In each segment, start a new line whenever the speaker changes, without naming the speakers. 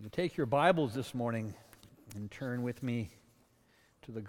You take your Bibles this morning and turn with me to the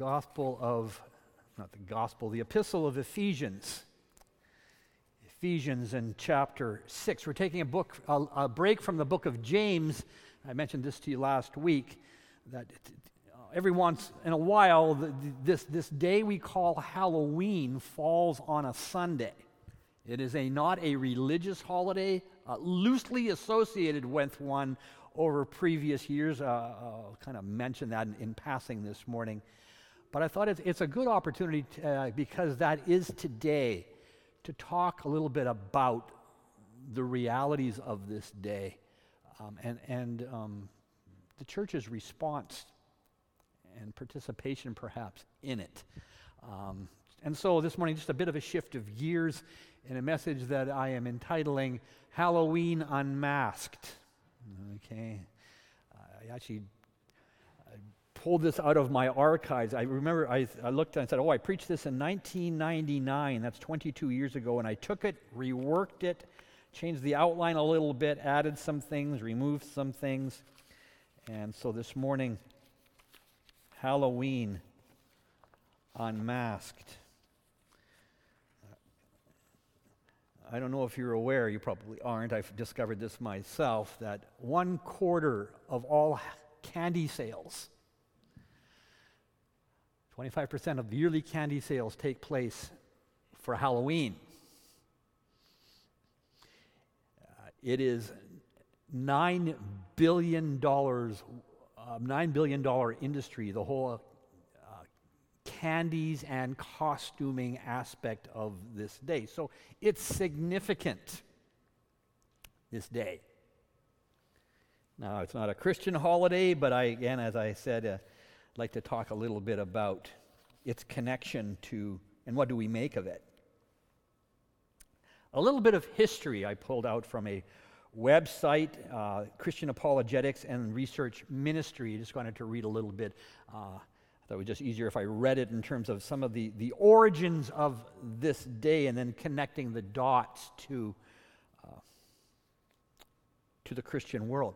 the Epistle of Ephesians. Ephesians in chapter 6. We're taking a break from the book of James. I mentioned this to you last week, that every once in a while, this day we call Halloween falls on a Sunday. It is not a religious holiday, loosely associated with one over previous years. I'll kind of mention that in passing this morning. But I thought it's a good opportunity because that is today to talk a little bit about the realities of this day and the church's response and participation perhaps in it. And so this morning, just a bit of a shift of gears in a message that I am entitling Halloween Unmasked. Okay, I pulled this out of my archives. I remember I looked and I said, I preached this in 1999. That's 22 years ago. And I took it, reworked it, changed the outline a little bit, added some things, removed some things. And so this morning, Halloween Unmasked. I don't know if you're aware, you probably aren't, I've discovered this myself, that 1/4 of all candy sales, 25% of yearly candy sales take place for Halloween. It is $9 billion industry, the whole candies and costuming aspect of this day. So it's significant, this day. Now, it's not a Christian holiday, but as I said, I'd like to talk a little bit about its connection to, and what do we make of it. A little bit of history I pulled out from a website, Christian Apologetics and Research Ministry. I just wanted to read a little bit. I thought it was just easier if I read it in terms of some of the origins of this day and then connecting the dots to the Christian world.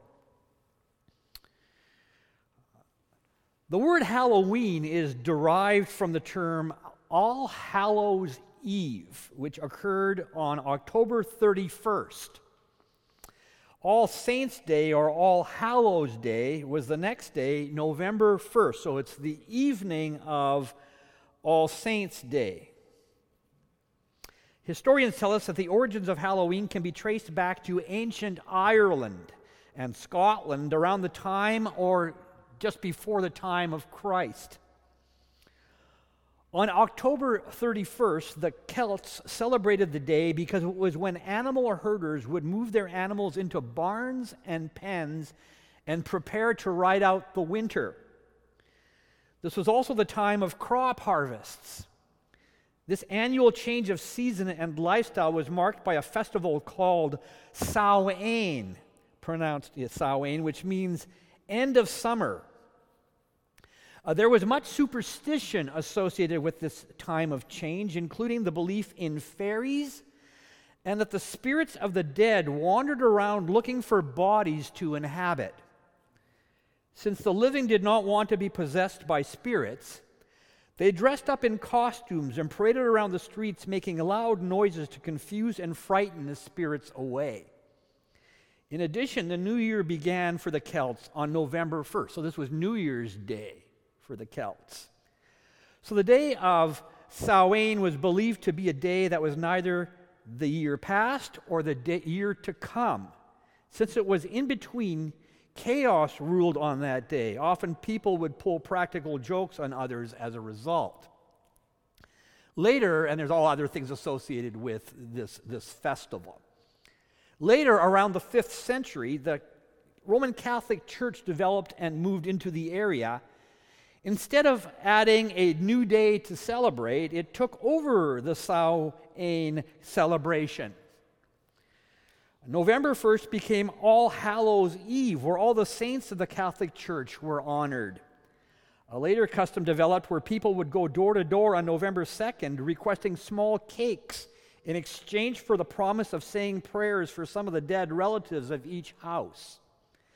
The word Halloween is derived from the term All Hallows Eve, which occurred on October 31st. All Saints' Day or All Hallows' Day was the next day, November 1st. So it's the evening of All Saints' Day. Historians tell us that the origins of Halloween can be traced back to ancient Ireland and Scotland around the time or just before the time of Christ. On October 31st, the Celts celebrated the day because it was when animal herders would move their animals into barns and pens and prepare to ride out the winter. This was also the time of crop harvests. This annual change of season and lifestyle was marked by a festival called Samhain, pronounced Samhain, which means end of summer. There was much superstition associated with this time of change, including the belief in fairies and that the spirits of the dead wandered around looking for bodies to inhabit. Since the living did not want to be possessed by spirits, they dressed up in costumes and paraded around the streets, making loud noises to confuse and frighten the spirits away. In addition, the new year began for the Celts on November 1st. So this was New Year's Day for the Celts. So the day of Samhain was believed to be a day that was neither the year past or the year to come. Since it was in between, chaos ruled on that day. Often people would pull practical jokes on others as a result. Later, and there's all other things associated with this festival. Later, around the 5th century, the Roman Catholic Church developed and moved into the area. Instead of adding a new day to celebrate, it took over the Samhain celebration. November 1st became All Hallows Eve, where all the saints of the Catholic Church were honored. A later custom developed where people would go door to door on November 2nd requesting small cakes in exchange for the promise of saying prayers for some of the dead relatives of each house.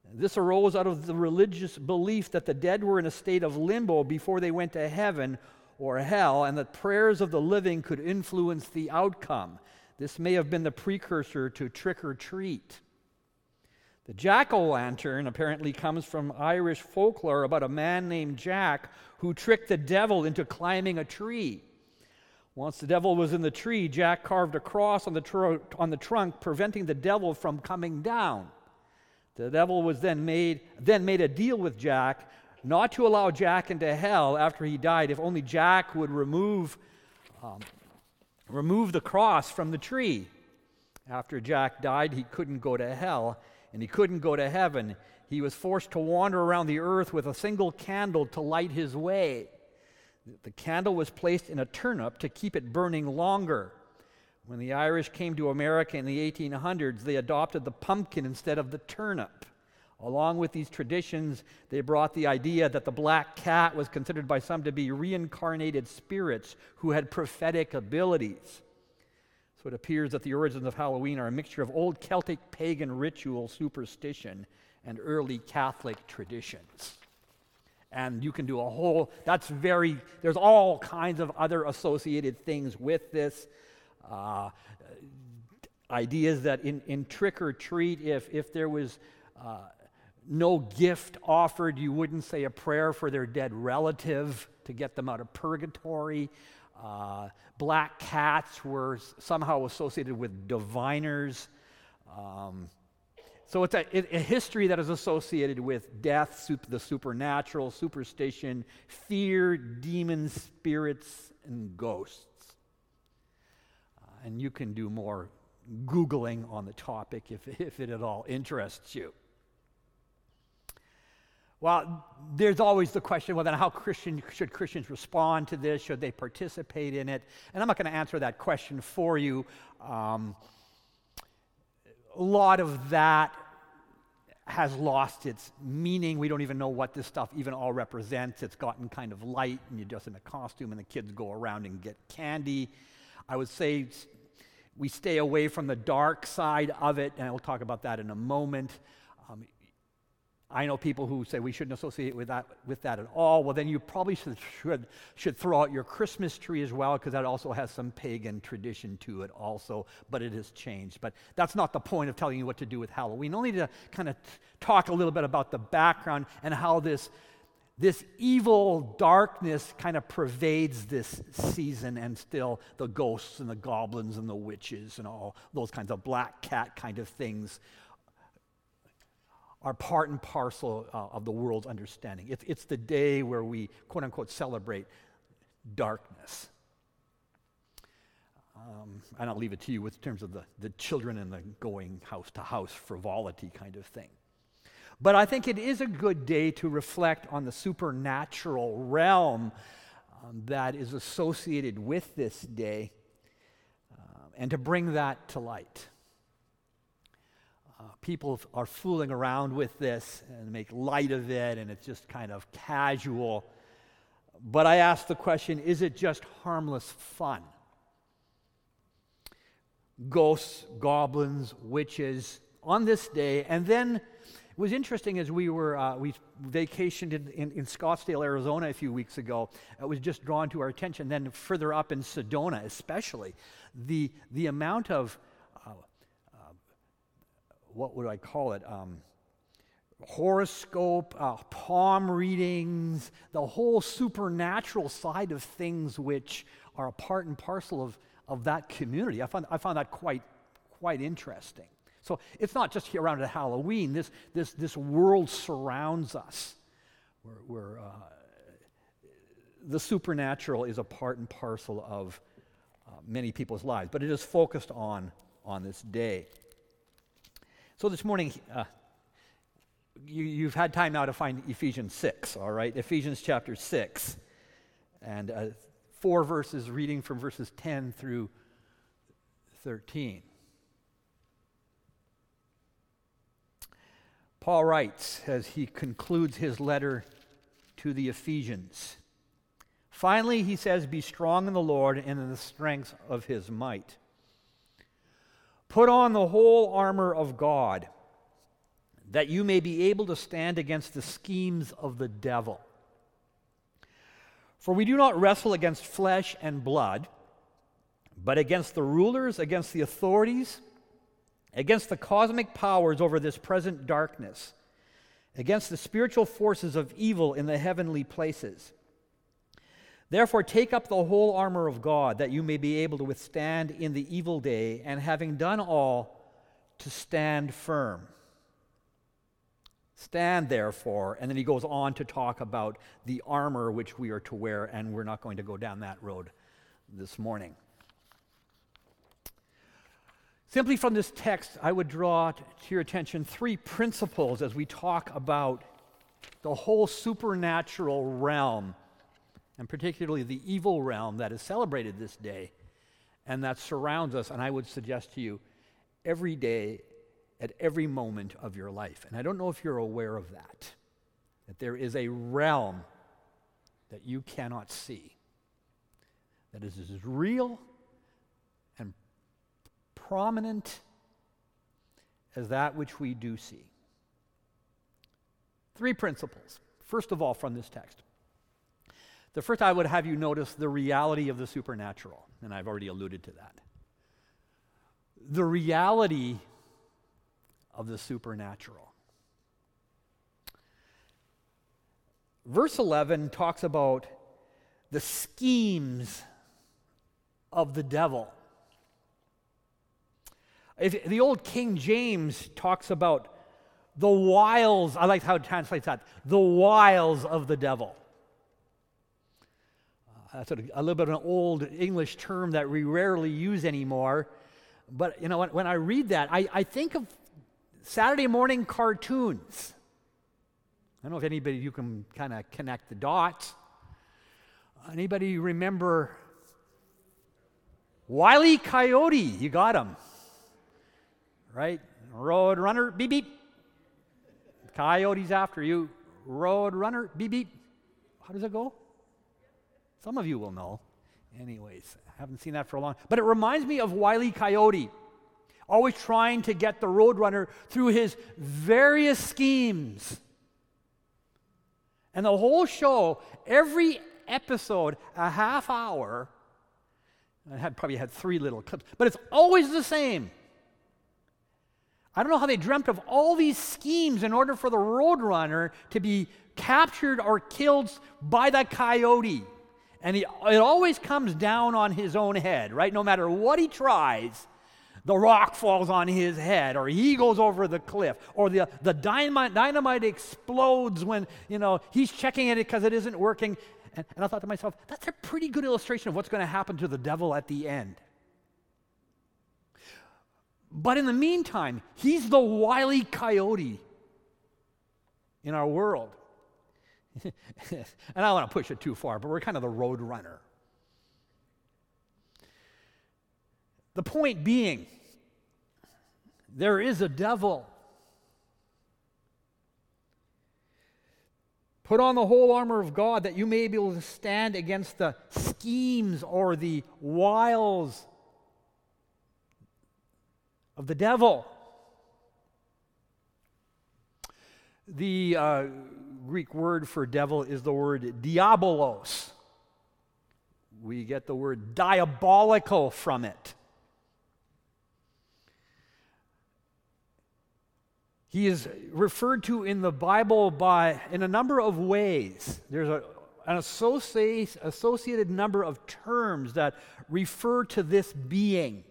This arose out of the religious belief that the dead were in a state of limbo before they went to heaven or hell, and that prayers of the living could influence the outcome. This may have been the precursor to trick or treat. The jack-o'-lantern apparently comes from Irish folklore about a man named Jack who tricked the devil into climbing a tree. Once the devil was in the tree, Jack carved a cross on the trunk, preventing the devil from coming down. The devil was then made a deal with Jack not to allow Jack into hell after he died if only Jack would remove the cross from the tree. After Jack died, he couldn't go to hell, and he couldn't go to heaven. He was forced to wander around the earth with a single candle to light his way. The candle was placed in a turnip to keep it burning longer. When the Irish came to America in the 1800s, they adopted the pumpkin instead of the turnip. Along with these traditions, they brought the idea that the black cat was considered by some to be reincarnated spirits who had prophetic abilities. So it appears that the origins of Halloween are a mixture of old Celtic pagan ritual superstition and early Catholic traditions. And you can do there's all kinds of other associated things with this. Ideas that in trick or treat, if there was no gift offered, you wouldn't say a prayer for their dead relative to get them out of purgatory. Black cats were somehow associated with diviners. So it's a history that is associated with death, the supernatural, superstition, fear, demons, spirits, and ghosts. And you can do more Googling on the topic if it at all interests you. Well, there's always the question, well, then how should Christians respond to this? Should they participate in it? And I'm not going to answer that question for you. A lot of that has lost its meaning. We don't even know what this stuff even all represents. It's gotten kind of light, and you're just in a costume, and the kids go around and get candy. I would say we stay away from the dark side of it, and I'll talk about that in a moment. I know people who say we shouldn't associate with that at all. Well, then you probably should throw out your Christmas tree as well, because that also has some pagan tradition to it also, but it has changed. But that's not the point of telling you what to do with Halloween. Only to kind of talk a little bit about the background and how this evil darkness kind of pervades this season, and still the ghosts and the goblins and the witches and all those kinds of black cat kind of things are part and parcel of the world's understanding. It's the day where we, quote unquote, celebrate darkness. And I'll leave it to you with terms of the children and the going house to house frivolity kind of thing. But I think it is a good day to reflect on the supernatural realm that is associated with this day, and to bring that to light. People are fooling around with this and make light of it, and it's just kind of casual. But I ask the question, is it just harmless fun? Ghosts, goblins, witches on this day. And then it was interesting as we vacationed in Scottsdale, Arizona a few weeks ago. It was just drawn to our attention. Then further up in Sedona especially, the amount of what would I call it? Horoscope, palm readings, the whole supernatural side of things, which are a part and parcel of that community. I found that quite interesting. So it's not just here around at Halloween. This world surrounds us. Where the supernatural is a part and parcel of many people's lives, but it is focused on this day. So this morning, you've had time now to find Ephesians 6, all right? Ephesians chapter 6, and 4 verses reading from verses 10 through 13. Paul writes as he concludes his letter to the Ephesians. Finally, he says, "Be strong in the Lord and in the strength of his might. Put on the whole armor of God, that you may be able to stand against the schemes of the devil. For we do not wrestle against flesh and blood, but against the rulers, against the authorities, against the cosmic powers over this present darkness, against the spiritual forces of evil in the heavenly places. Therefore, take up the whole armor of God, that you may be able to withstand in the evil day, and having done all, to stand firm. Stand therefore, and then he goes on to talk about the armor which we are to wear, and we're not going to go down that road this morning. Simply from this text, I would draw to your attention three principles as we talk about the whole supernatural realm, and particularly the evil realm that is celebrated this day and that surrounds us, and I would suggest to you, every day, at every moment of your life. And I don't know if you're aware of that there is a realm that you cannot see, that is as real and prominent as that which we do see. Three principles. First of all, from this text. The first, I would have you notice the reality of the supernatural, and I've already alluded to that. The reality of the supernatural. Verse 11 talks about the schemes of the devil. If the old King James talks about the wiles, I like how it translates that, the wiles of the devil. That's a little bit of an old English term that we rarely use anymore. But, you know, when I read that, I think of Saturday morning cartoons. I don't know if anybody, you can kind of connect the dots. Anybody remember Wile E. Coyote? You got him, right? Road runner, beep beep. Coyote's after you. Road runner, beep beep. How does it go? Some of you will know. Anyways, I haven't seen that for a long time. But it reminds me of Wile E. Coyote, always trying to get the roadrunner through his various schemes. And the whole show, every episode, a half hour, I probably had 3 little clips, but it's always the same. I don't know how they dreamt of all these schemes in order for the roadrunner to be captured or killed by that coyote. And it always comes down on his own head, right? No matter what he tries, the rock falls on his head, or he goes over the cliff, or the dynamite explodes when, he's checking it because it isn't working. And I thought to myself, that's a pretty good illustration of what's going to happen to the devil at the end. But in the meantime, he's the Wile E. Coyote in our world. And I don't want to push it too far, but we're kind of the road runner. The point being, there is a devil. Put on the whole armor of God that you may be able to stand against the schemes or the wiles of the devil. The Greek word for devil is the word diabolos. We get the word diabolical from it. He is referred to in the Bible in a number of ways. There's an associated number of terms that refer to this being.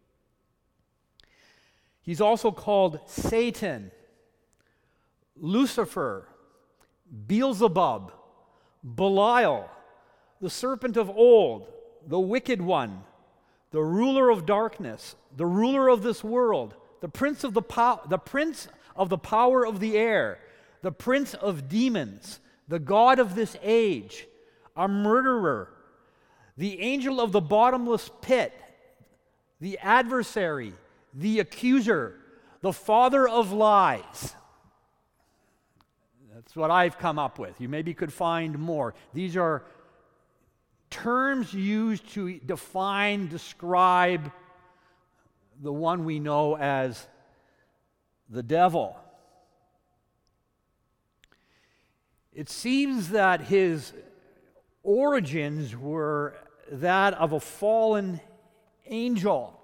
He's also called Satan, Lucifer, Beelzebub, Belial, the serpent of old, the wicked one, the ruler of darkness, the ruler of this world, the prince of the power of the air, the prince of demons, the god of this age, a murderer, the angel of the bottomless pit, the adversary, the accuser, the father of lies. That's what I've come up with. You maybe could find more. These are terms used to describe the one we know as the devil. It seems that his origins were that of a fallen angel.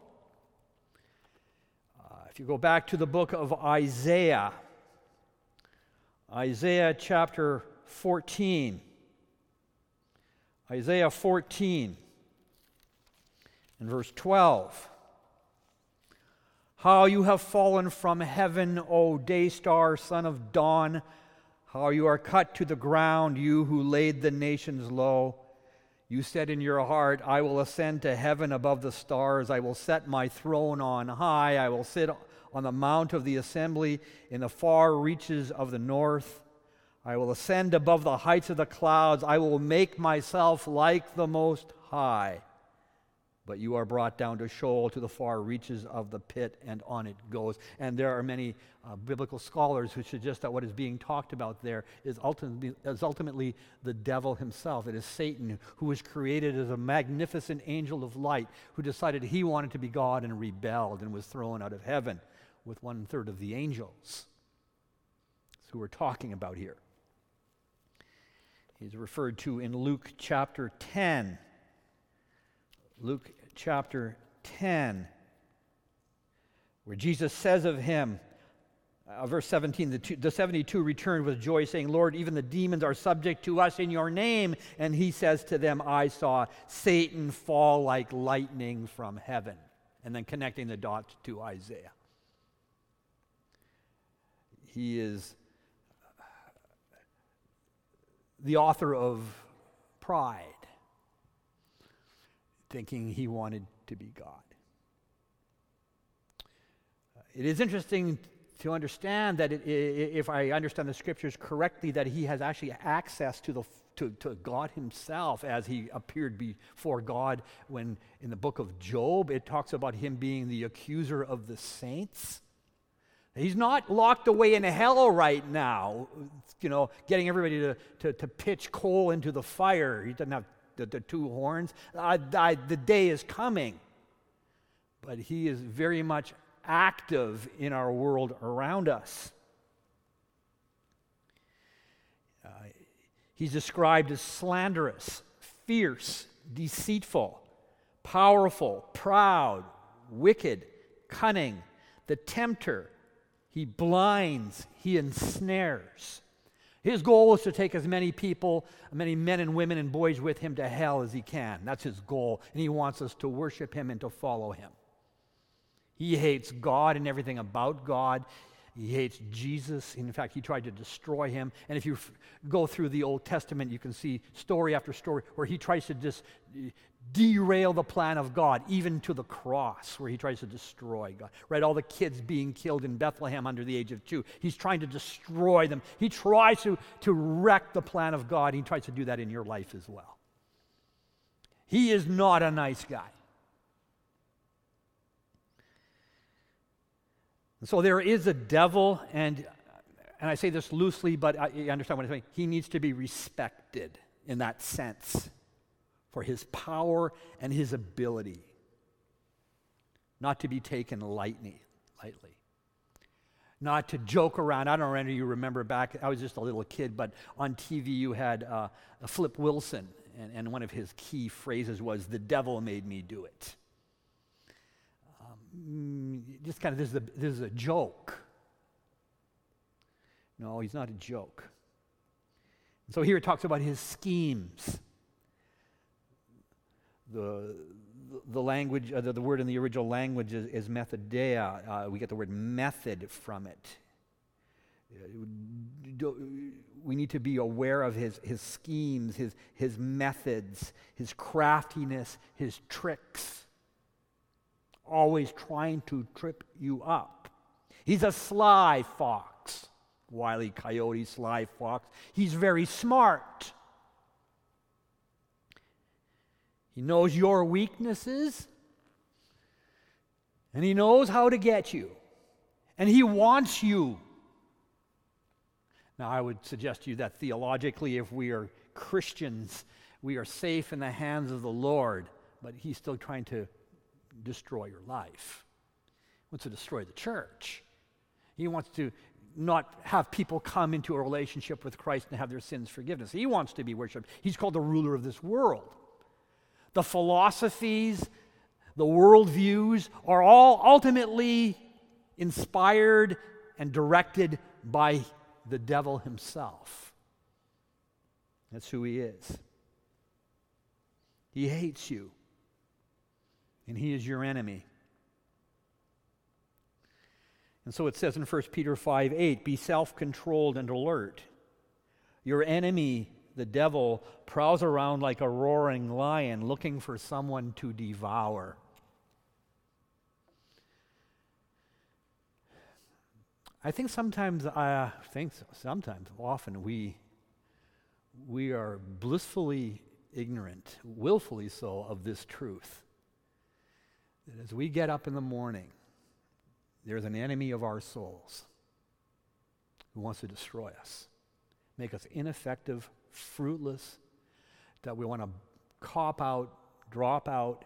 If you go back to the book of Isaiah, Isaiah chapter 14, Isaiah 14 and verse 12. How you have fallen from heaven, O day star, son of dawn. How you are cut to the ground, you who laid the nations low. You said in your heart, I will ascend to heaven above the stars. I will set my throne on high. I will sit on the mount of the assembly in the far reaches of the north. I will ascend above the heights of the clouds. I will make myself like the Most High. But you are brought down to Sheol, to the far reaches of the pit, and on it goes. And there are many biblical scholars who suggest that what is being talked about there is ultimately the devil himself. It is Satan, who was created as a magnificent angel of light, who decided he wanted to be God and rebelled and was thrown out of heaven with 1/3 of the angels. That's who we're talking about here. He's referred to in Luke chapter 10. Luke chapter 10, where Jesus says of him, verse 17, the 72 returned with joy, saying, Lord, even the demons are subject to us in your name. And he says to them, I saw Satan fall like lightning from heaven. And then connecting the dots to Isaiah. He is the author of pride, thinking he wanted to be God. It is interesting to understand that if I understand the scriptures correctly, that he has actually access to God himself, as he appeared before God when in the book of Job it talks about him being the accuser of the saints. He's not locked away in hell right now, getting everybody to pitch coal into the fire. He doesn't have the two horns. The day is coming. But he is very much active in our world around us. He's described as slanderous, fierce, deceitful, powerful, proud, wicked, cunning, the tempter. He blinds, he ensnares. His goal is to take as many people, many men and women and boys with him to hell as he can. That's his goal. And he wants us to worship him and to follow him. He hates God and everything about God. He hates Jesus. In fact, he tried to destroy him. And if you go through the Old Testament, you can see story after story where he tries to just derail the plan of God, even to the cross, where he tries to destroy God. Right, all the kids being killed in Bethlehem under the age of 2. He's trying to destroy them. He tries to wreck the plan of God. He tries to do that in your life as well. He is not a nice guy. And so there is a devil, and I say this loosely, but I understand what I'm saying. He needs to be respected in that sense for his power and his ability, not to be taken lightly. Not to joke around. I don't know if any of you remember back, I was just a little kid, but on TV you had Flip Wilson, and one of his key phrases was, "The devil made me do it." Just kind of, this is a joke. No, he's not a joke. And so here it talks about his schemes. The language, the word in the original language is methodeia. We get the word method from it. We need to be aware of his schemes, his methods, his craftiness, his tricks. Always trying to trip you up. He's a sly fox. Wile E. Coyote, sly fox. He's very smart. He knows your weaknesses, and he knows how to get you, and he wants you. Now, I would suggest to you that theologically, if we are Christians, we are safe in the hands of the Lord, but he's still trying to destroy your life. He wants to destroy the church. He wants to not have people come into a relationship with Christ and have their sins forgiven. He wants to be worshiped. He's called the ruler of this world. The philosophies, the worldviews are all ultimately inspired and directed by the devil himself. That's who he is. He hates you, and he is your enemy. And so it says in 1 Peter 5:8, be self-controlled and alert. Your enemy, the devil, prowls around like a roaring lion looking for someone to devour. Often we are blissfully ignorant, willfully so, of this truth. That as we get up in the morning, there's an enemy of our souls who wants to destroy us, make us ineffective, fruitless, that we want to cop out, drop out,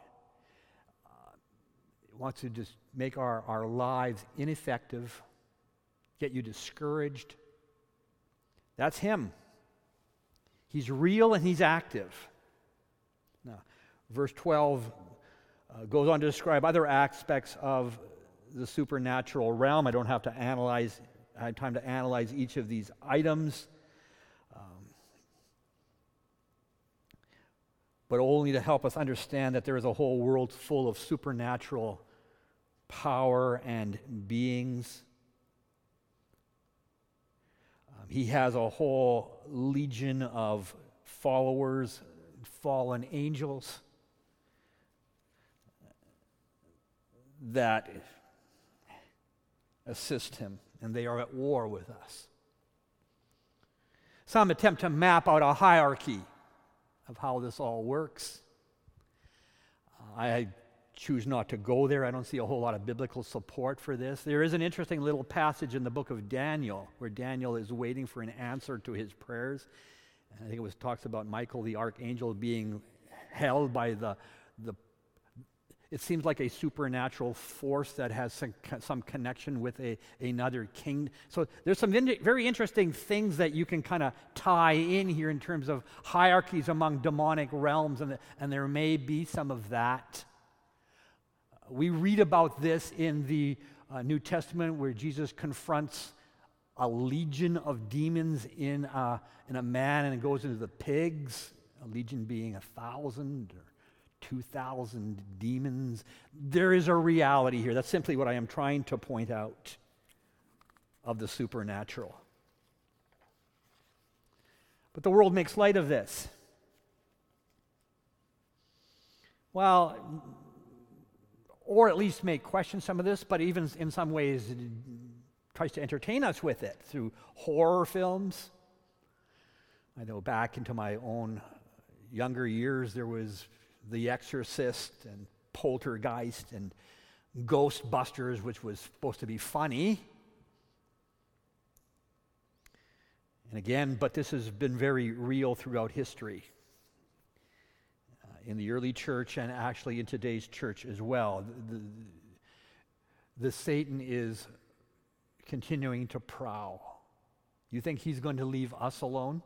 wants to just make our lives ineffective, get you discouraged. That's him. He's real and he's active. Now, verse 12 goes on to describe other aspects of the supernatural realm. I don't have time to analyze each of these items, but only to help us understand that there is a whole world full of supernatural power and beings. He has a whole legion of followers, fallen angels that assist him, and they are at war with us. Some attempt to map out a hierarchy of how this all works. I choose not to go there. I don't see a whole lot of biblical support for this. There is an interesting little passage in the book of Daniel where Daniel is waiting for an answer to his prayers. And I think it talks about Michael the archangel being held by it seems like a supernatural force that has some connection with another king. So there's some very interesting things that you can kind of tie in here in terms of hierarchies among demonic realms, and there may be some of that. We read about this in the New Testament where Jesus confronts a legion of demons in a man, and it goes into the pigs, a legion being 1,000 or 2,000 demons. There is a reality here. That's simply what I am trying to point out of the supernatural. But the world makes light of this. Well, or at least may question some of this, but even in some ways it tries to entertain us with it through horror films. I know back into my own younger years, there was The Exorcist and Poltergeist and Ghostbusters, which was supposed to be funny. And again, but this has been very real throughout history. In the early church and actually in today's church as well. The Satan is continuing to prowl. You think he's going to leave us alone?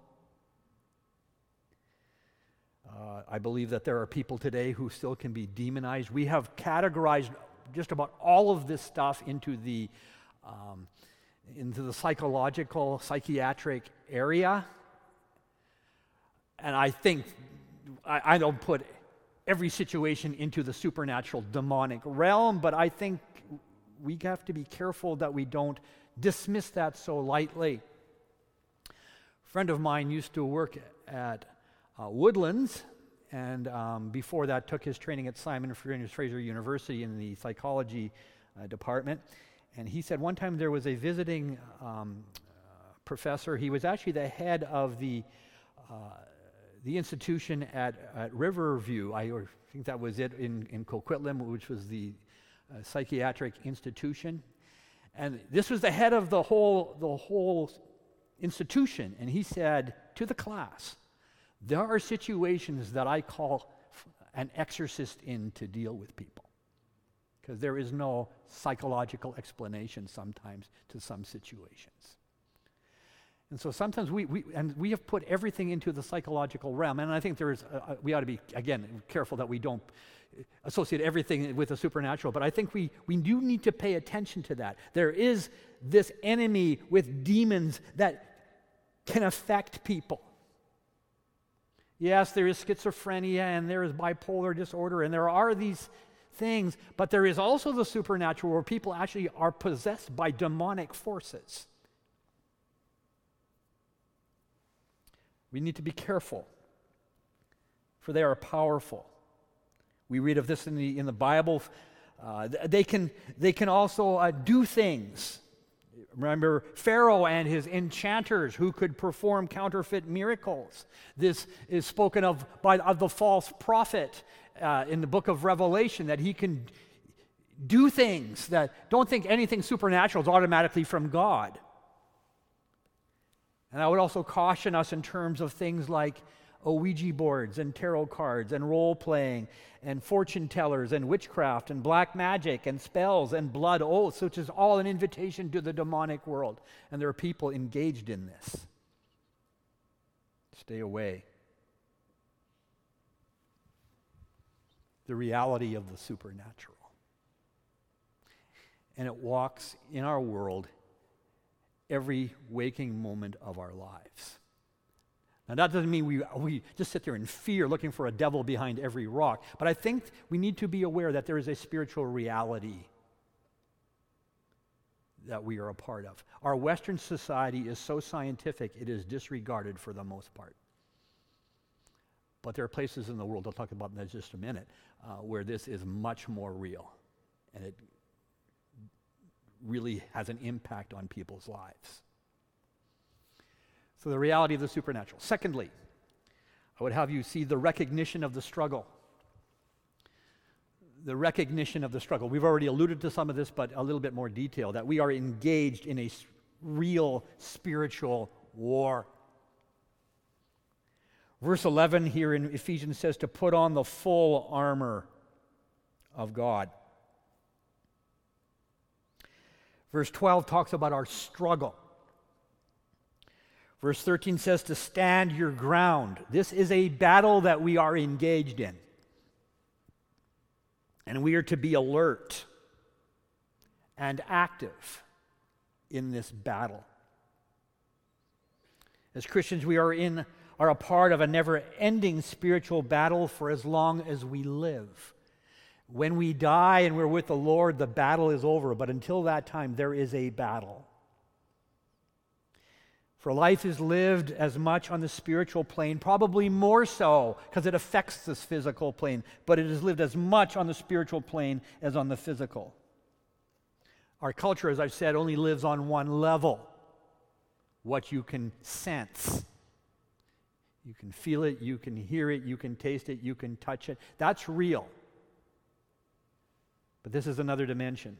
I believe that there are people today who still can be demonized. We have categorized just about all of this stuff into the psychological, psychiatric area. And I think I don't put every situation into the supernatural demonic realm, but I think we have to be careful that we don't dismiss that so lightly. A friend of mine used to work at Woodlands, and before that took his training at Simon Fraser University in the psychology department. And he said one time there was a visiting professor. He was actually the head of the institution at Riverview. I think that was it in Coquitlam, which was the psychiatric institution. And this was the head of the whole institution. And he said to the class, there are situations that I call an exorcist in to deal with people. because there is no psychological explanation sometimes to some situations. And so sometimes we have put everything into the psychological realm, and I think we ought to be, again, careful that we don't associate everything with the supernatural, but I think we do need to pay attention to that. There is this enemy with demons that can affect people. Yes, there is schizophrenia, and there is bipolar disorder, and there are these things, but there is also the supernatural where people actually are possessed by demonic forces. We need to be careful, for they are powerful. We read of this in the Bible. They can also do things. Remember Pharaoh and his enchanters who could perform counterfeit miracles. This is spoken of by the false prophet in the book of Revelation, that he can do things that don't think anything supernatural is automatically from God. And I would also caution us in terms of things like Ouija boards and tarot cards and role-playing and fortune tellers and witchcraft and black magic and spells and blood oaths, which is all an invitation to the demonic world. And there are people engaged in this. Stay away. The reality of the supernatural. And it walks in our world every waking moment of our lives. Now, that doesn't mean we just sit there in fear looking for a devil behind every rock, but I think we need to be aware that there is a spiritual reality that we are a part of. Our Western society is so scientific, it is disregarded for the most part. But there are places in the world, I'll talk about in just a minute, where this is much more real, and it really has an impact on people's lives. So the reality of the supernatural. Secondly, I would have you see the recognition of the struggle. The recognition of the struggle. We've already alluded to some of this, but a little bit more detail, that we are engaged in a real spiritual war. Verse 11 here in Ephesians says to put on the full armor of God. Verse 12 talks about our struggle. Verse 13 says to stand your ground. This is a battle that we are engaged in. And we are to be alert and active in this battle. As Christians, we are a part of a never-ending spiritual battle for as long as we live. When we die and we're with the Lord, the battle is over. But until that time, there is a battle. For life is lived as much on the spiritual plane, probably more so because it affects this physical plane, but it is lived as much on the spiritual plane as on the physical. Our culture, as I've said, only lives on one level, what you can sense. You can feel it, you can hear it, you can taste it, you can touch it. That's real. But this is another dimension.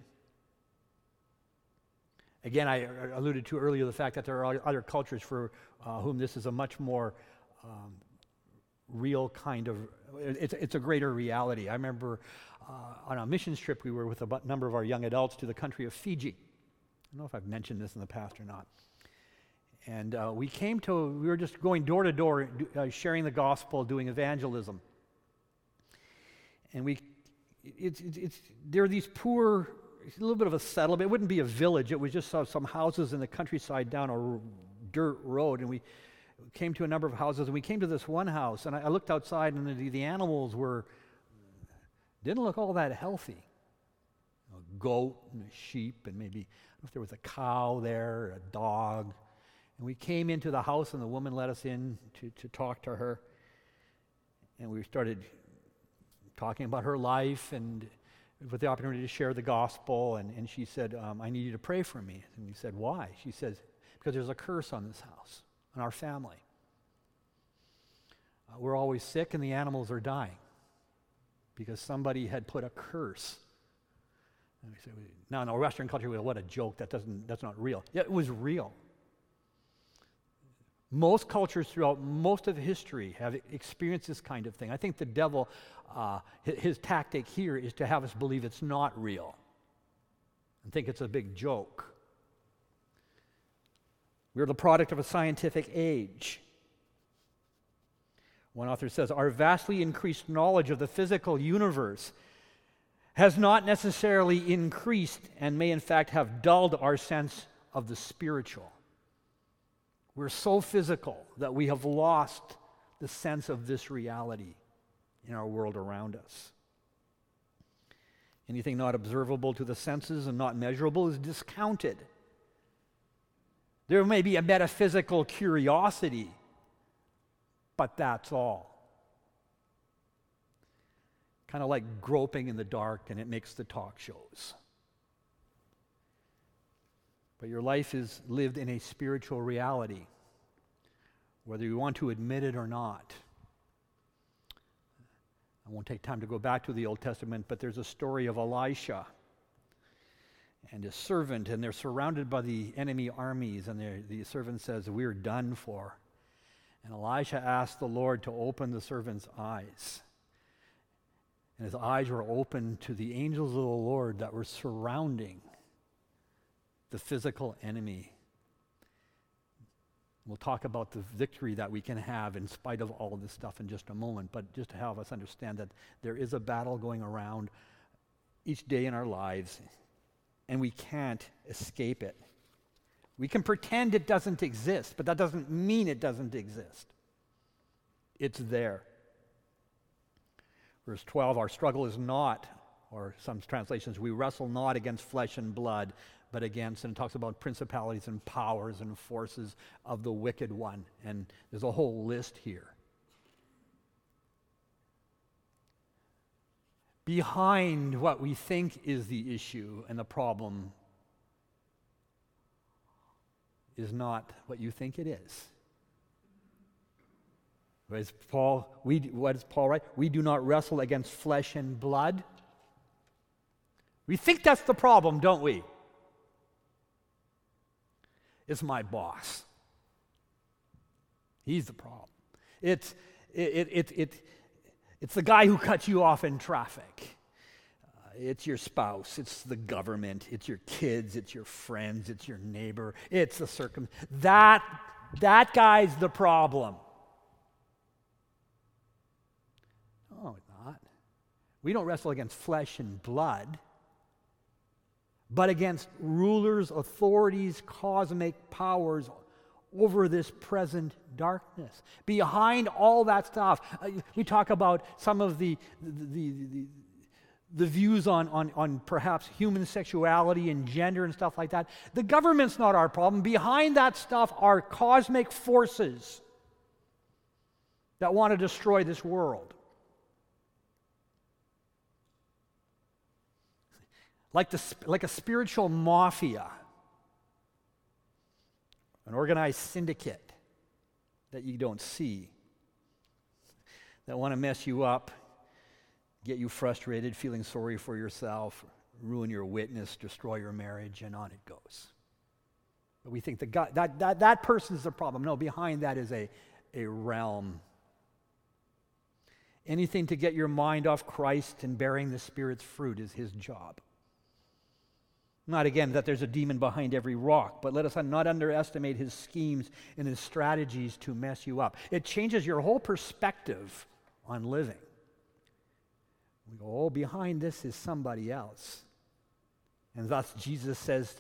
Again, I alluded to earlier the fact that there are other cultures for whom this is a much more real kind of, it's a greater reality. I remember on a missions trip we were with a number of our young adults to the country of Fiji. I don't know if I've mentioned this in the past or not. And we were just going door to door, sharing the gospel, doing evangelism. And there are these poor, it's a little bit of a settlement. It wouldn't be a village. It was just some houses in the countryside down a dirt road. And we came to a number of houses. And we came to this one house. And I looked outside, and the animals didn't look all that healthy. A goat and a sheep, and maybe, I don't know if there was a cow there, or a dog. And we came into the house, and the woman let us in to talk to her. And we started talking about her life and with the opportunity to share the gospel, and she said, I need you to pray for me. And we said, why? She says, because there's a curse on this house, on our family. We're always sick and the animals are dying because somebody had put a curse. And we said, now in our Western culture, what a joke, that's not real. Yeah, it was real. Most cultures throughout most of history have experienced this kind of thing. I think the devil, his tactic here is to have us believe it's not real and think it's a big joke. We're the product of a scientific age. One author says, our vastly increased knowledge of the physical universe has not necessarily increased and may in fact have dulled our sense of the spiritual. We're so physical that we have lost the sense of this reality in our world around us. Anything not observable to the senses and not measurable is discounted. There may be a metaphysical curiosity, but that's all. Kind of like groping in the dark, and it makes the talk shows. But your life is lived in a spiritual reality, whether you want to admit it or not. I won't take time to go back to the Old Testament, but there's a story of Elisha and his servant, and they're surrounded by the enemy armies, and the servant says, we're done for. And Elisha asked the Lord to open the servant's eyes. And his eyes were open to the angels of the Lord that were surrounding the physical enemy. We'll talk about the victory that we can have in spite of all of this stuff in just a moment, but just to have us understand that there is a battle going around each day in our lives, and we can't escape it. We can pretend it doesn't exist, but that doesn't mean it doesn't exist. It's there. Verse 12, our struggle is not, or some translations, we wrestle not against flesh and blood, but against, and it talks about principalities and powers and forces of the wicked one. And there's a whole list here. Behind what we think is the issue and the problem is not what you think it is. What does Paul write? We do not wrestle against flesh and blood. We think that's the problem, don't we? It's my boss. He's the problem. It's the guy who cuts you off in traffic. It's your spouse. It's the government. It's your kids. It's your friends. It's your neighbor. It's the that guy's the problem. No, it's not. We don't wrestle against flesh and blood, but against rulers, authorities, cosmic powers over this present darkness. Behind all that stuff, we talk about some of the views on perhaps human sexuality and gender and stuff like that. The government's not our problem. Behind that stuff are cosmic forces that want to destroy this world. Like a spiritual mafia, an organized syndicate that you don't see, that want to mess you up, get you frustrated, feeling sorry for yourself, ruin your witness, destroy your marriage, and on it goes. But we think that person's the problem. No, behind that is a realm. Anything to get your mind off Christ and bearing the Spirit's fruit is his job. Not again that there's a demon behind every rock, but let us not underestimate his schemes and his strategies to mess you up. It changes your whole perspective on living. We go, oh, behind this is somebody else. And thus Jesus says,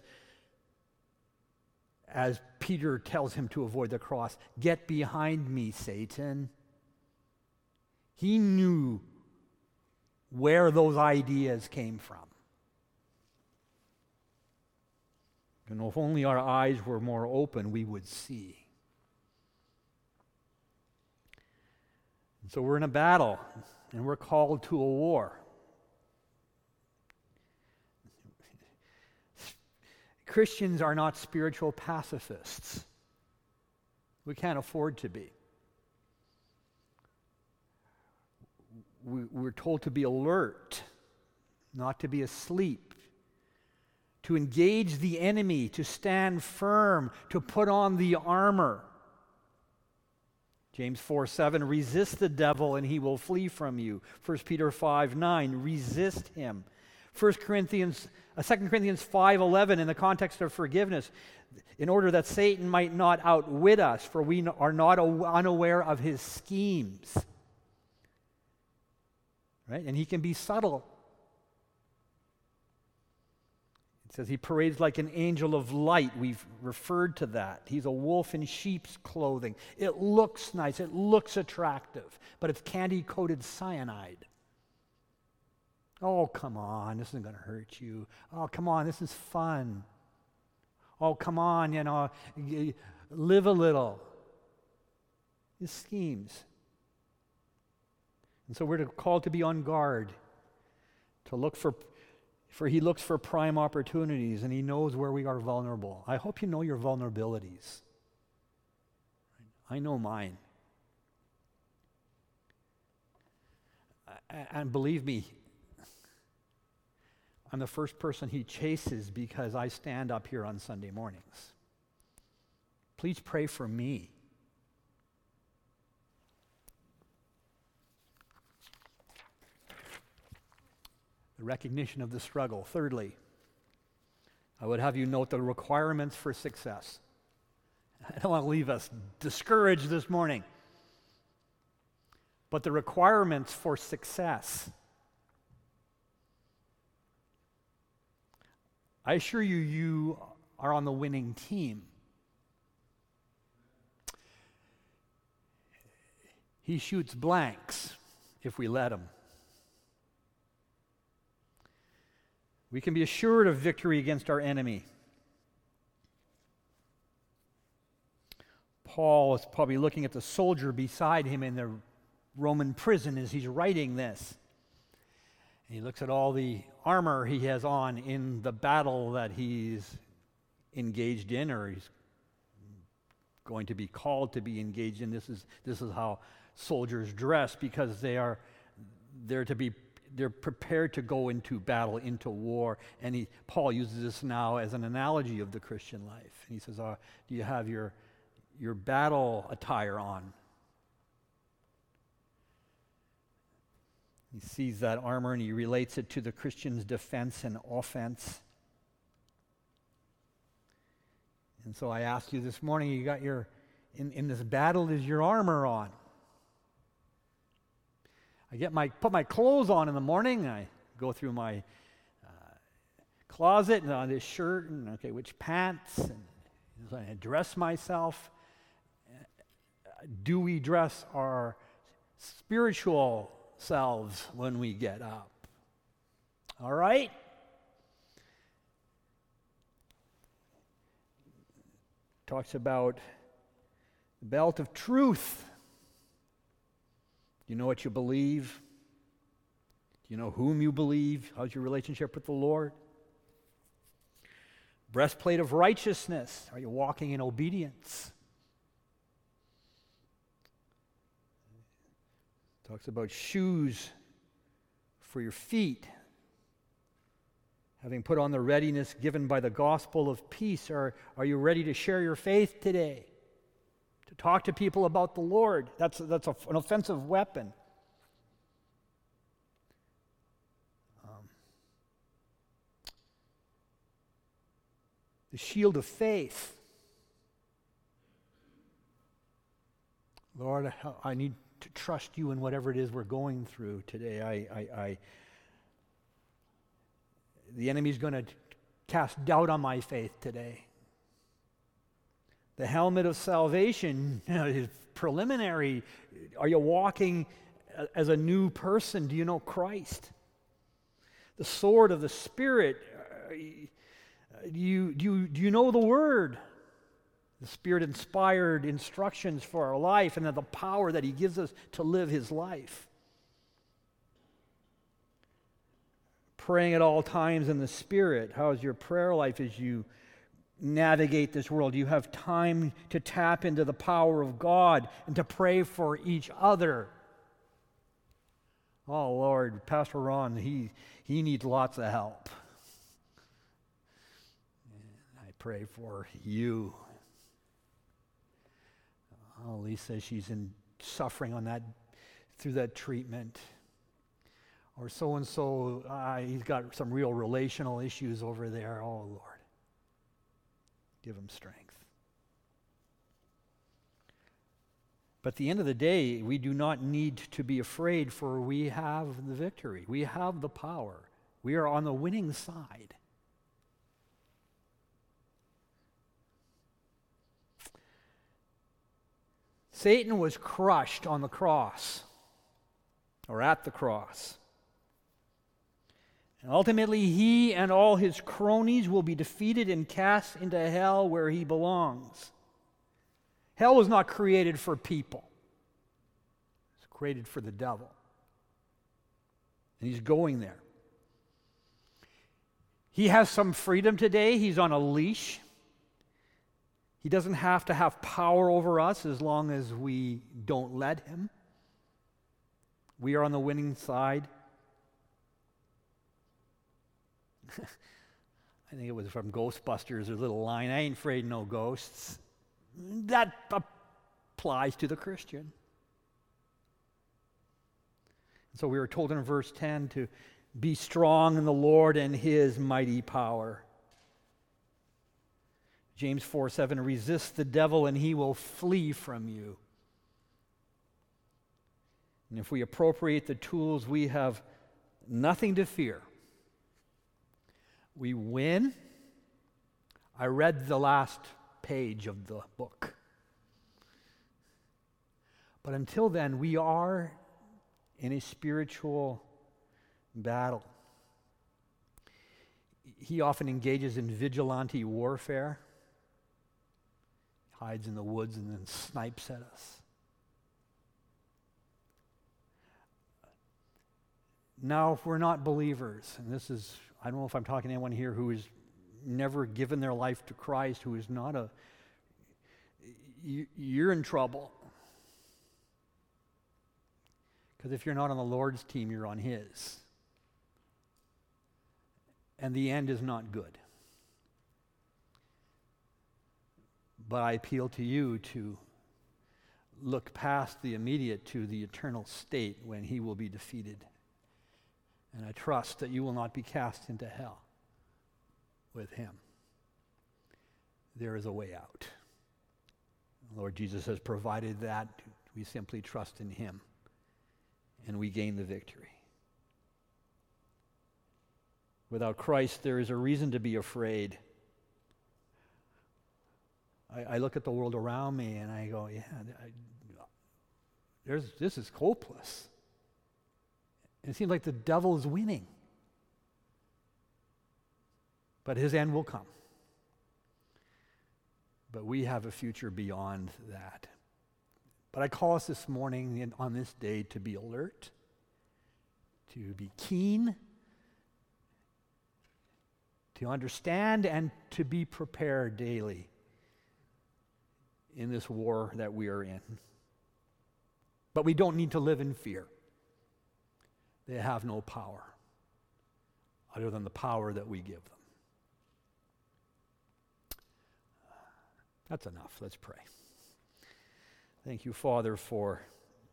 as Peter tells him to avoid the cross, get behind me, Satan. He knew where those ideas came from. And if only our eyes were more open, we would see. And so we're in a battle, and we're called to a war. Christians are not spiritual pacifists. We can't afford to be. We're told to be alert, not to be asleep, to engage the enemy, to stand firm, to put on the armor. James 4:7, resist the devil and he will flee from you. 1 Peter 5:9, resist him. 2 Corinthians 5:11, in the context of forgiveness, in order that Satan might not outwit us, for we are not unaware of his schemes. Right? And he can be subtle. It says he parades like an angel of light. We've referred to that. He's a wolf in sheep's clothing. It looks nice. It looks attractive. But it's candy-coated cyanide. Oh, come on. This isn't going to hurt you. Oh, come on. This is fun. Oh, come on. Live a little. His schemes. And so we're called to be on guard, to look for he looks for prime opportunities, and he knows where we are vulnerable. I hope you know your vulnerabilities. I know mine. And believe me, I'm the first person he chases because I stand up here on Sunday mornings. Please pray for me. The recognition of the struggle. Thirdly, I would have you note the requirements for success. I don't want to leave us discouraged this morning. But the requirements for success. I assure you, you are on the winning team. He shoots blanks if we let him. We can be assured of victory against our enemy. Paul is probably looking at the soldier beside him in the Roman prison as he's writing this. And he looks at all the armor he has on in the battle that he's engaged in, or he's going to be called to be engaged in. This is how soldiers dress, because they're prepared to go into battle, into war. And Paul uses this now as an analogy of the Christian life. And he says, do you have your battle attire on? He sees that armor and he relates it to the Christian's defense and offense. And so I ask you this morning, you got in this battle, is your armor on? I put my clothes on in the morning. I go through my closet and on this shirt, and okay, which pants, and I dress myself. Do we dress our spiritual selves when we get up? All right? Talks about the belt of truth. Do you know what you believe? Do you know whom you believe? How's your relationship with the Lord? Breastplate of righteousness. Are you walking in obedience? Talks about shoes for your feet. Having put on the readiness given by the gospel of peace, are you ready to share your faith today? To talk to people about the Lord? That's an offensive weapon. The shield of faith. Lord, I need to trust you in whatever it is we're going through today. The enemy's going to cast doubt on my faith today. The helmet of salvation is preliminary. Are you walking as a new person? Do you know Christ? The sword of the Spirit. Do you know the Word? The Spirit-inspired instructions for our life, and then the power that He gives us to live His life. Praying at all times in the Spirit. How is your prayer life as you navigate this world? Do you have time to tap into the power of God and to pray for each other? Oh, Lord, Pastor Ron, he needs lots of help. And I pray for you. Oh, Lisa, she's in suffering on that through that treatment. Or so-and-so, he's got some real relational issues over there. Oh, Lord, give him strength. But at the end of the day, we do not need to be afraid, for we have the victory. We have the power. We are on the winning side. Satan was crushed on the cross, or at the cross. And ultimately, he and all his cronies will be defeated and cast into hell where he belongs. Hell was not created for people. It's created for the devil. And he's going there. He has some freedom today. He's on a leash. He doesn't have to have power over us as long as we don't let him. We are on the winning side. I think it was from Ghostbusters, a little line, I ain't afraid of no ghosts. That applies to the Christian. So we are told in verse 10 to be strong in the Lord and his mighty power. James 4:7, resist the devil and he will flee from you. And if we appropriate the tools, we have nothing to fear. We win. I read the last page of the book. But until then, we are in a spiritual battle. He often engages in vigilante warfare, hides in the woods and then snipes at us. Now, if we're not believers, and this is, I don't know if I'm talking to anyone here who has never given their life to Christ, who is not you're in trouble. Because if you're not on the Lord's team, you're on his. And the end is not good. But I appeal to you to look past the immediate to the eternal state when he will be defeated. And I trust that you will not be cast into hell with him. There is a way out. The Lord Jesus has provided that. We simply trust in him, and we gain the victory. Without Christ, there is a reason to be afraid. I look at the world around me and I go, this is hopeless. It seems like the devil is winning. But his end will come. But we have a future beyond that. But I call us this morning and on this day to be alert, to be keen, to understand, and to be prepared daily in this war that we are in. But we don't need to live in fear. They have no power other than the power that we give them. That's enough. Let's pray. Thank you, Father, for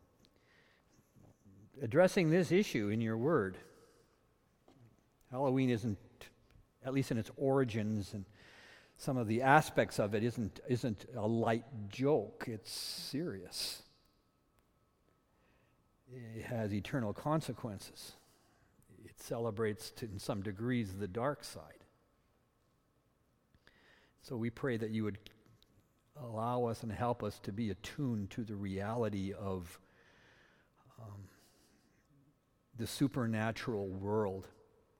addressing this issue in your word. Halloween isn't, at least in its origins and some of the aspects of it, isn't a light joke. It's serious. It has eternal consequences. It celebrates, in some degrees, the dark side. So we pray that you would allow us and help us to be attuned to the reality of the supernatural world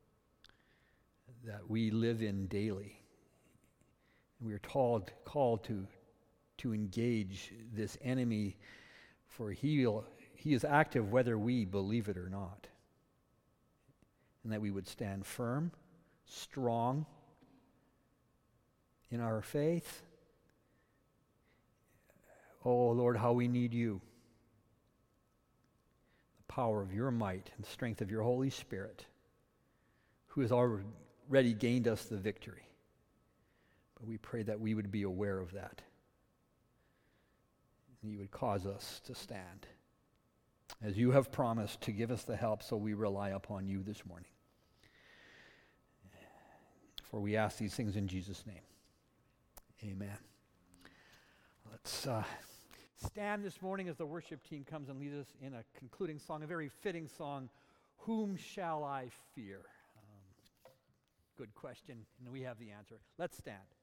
that we live in daily. We are called to engage this enemy, for he is active whether we believe it or not. And that we would stand firm, strong in our faith. Oh, Lord, how we need you. The power of your might and the strength of your Holy Spirit, who has already gained us the victory. But we pray that we would be aware of that. and you would cause us to stand. As you have promised to give us the help, so we rely upon you this morning. For we ask these things in Jesus' name. Amen. Let's stand this morning as the worship team comes and leads us in a concluding song, a very fitting song, Whom Shall I Fear? Good question, and we have the answer. Let's stand.